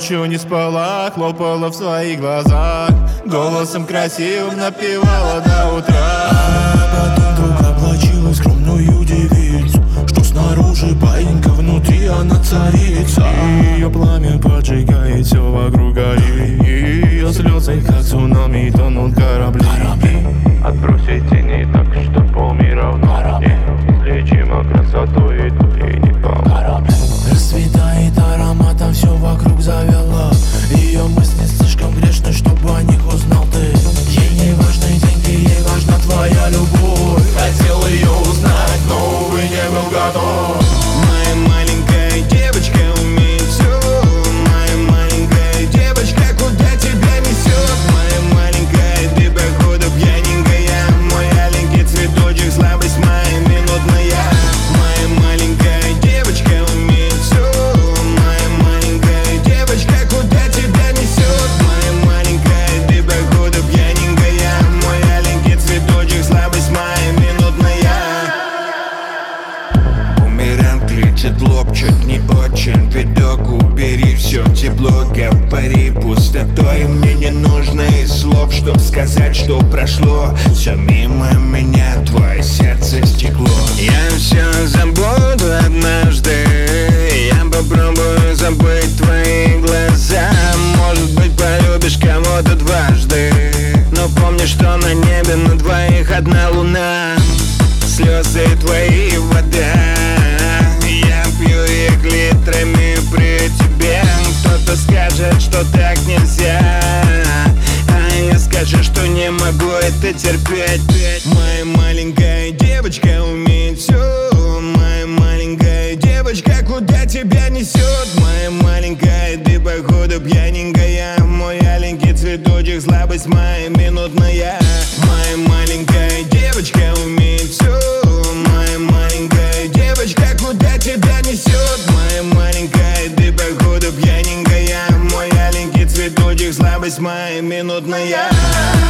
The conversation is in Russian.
ночью не спала, хлопала в своих глазах, голосом красивым напевала до утра. А потом вдруг облачилась в скромную девицу, что снаружи баинька, внутри она царица. Ее пламя поджигает, все вокруг горит, ее слезы, как цунами, тонут корабли. Отбросить тени так, что полмира в норме. Излечима красотой, и тут ей не помог. Расцветает ароматом, все вокруг завела. Ее мысли слишком грешны, чтобы о них узнал ты. Ей не важны деньги, ей важна твоя любовь. Хотел ее узнать, но, увы, не был готов. Моя маленькая девочка умеет все. Моя маленькая девочка, куда тебя несет? Моя маленькая, ты походу пьяненькая. Мой аленький цветочек, слабость моя минутная. Моя маленькая девочка умеет все. Моя маленькая девочка, куда тебя несет? Моя маленькая, ты походу пьяненькая. Мой аленький цветочек, слабость моя минутная. Бумеранг летит лоб, чуть не очень. Видок, убери все тепло, говори пустотой. Мне не нужно и слов, чтоб сказать, что прошло. Все мимо меня, твое сердце стекло. Я все забуду однажды. Я попробую забыть твои глаза. Может быть, полюбишь кого-то дважды. Но помни, что на небе на двоих одна луна. Слезы твои вода. Я пью их литрами при тебе. Кто-то скажет, что так нельзя, а я скажу, что не могу это терпеть. Моя маленькая девочка умеет все. Моя маленькая девочка, куда тебя несет? Моя маленькая, ты походу пьяненькая. Мой аленький цветочек, слабость моя минутная. Моя маленькая девочка умеет все. Моя маленькая девочка, куда тебя несет? Моя маленькая, ты походу пьяненькая. Мой аленький цветочек, слабость моя минутная.